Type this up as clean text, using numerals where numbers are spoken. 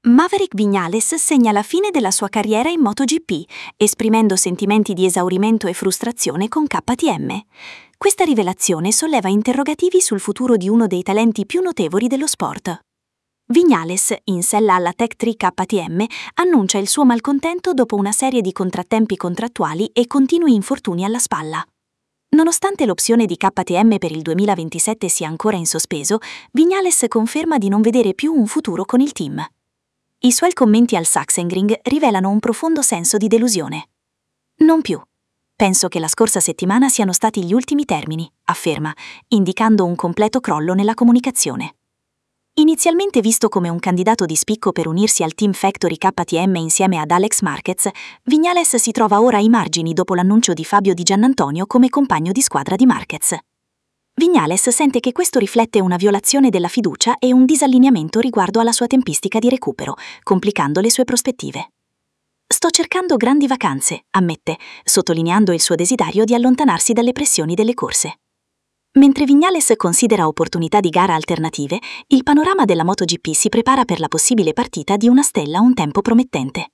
Maverick Viñales segna la fine della sua carriera in MotoGP, esprimendo sentimenti di esaurimento e frustrazione con KTM. Questa rivelazione solleva interrogativi sul futuro di uno dei talenti più notevoli dello sport. Viñales, in sella alla Tech3 KTM, annuncia il suo malcontento dopo una serie di contrattempi contrattuali e continui infortuni alla spalla. Nonostante l'opzione di KTM per il 2027 sia ancora in sospeso, Viñales conferma di non vedere più un futuro con il team. I suoi commenti al Sachsenring rivelano un profondo senso di delusione. Non più. Penso che la scorsa settimana siano stati gli ultimi termini, afferma, indicando un completo crollo nella comunicazione. Inizialmente visto come un candidato di spicco per unirsi al Team Factory KTM insieme ad Alex Marquez, Viñales si trova ora ai margini dopo l'annuncio di Fabio Di Giannantonio come compagno di squadra di Marquez. Viñales sente che questo riflette una violazione della fiducia e un disallineamento riguardo alla sua tempistica di recupero, complicando le sue prospettive. Sto cercando grandi vacanze, ammette, sottolineando il suo desiderio di allontanarsi dalle pressioni delle corse. Mentre Viñales considera opportunità di gara alternative, il panorama della MotoGP si prepara per la possibile partita di una stella un tempo promettente.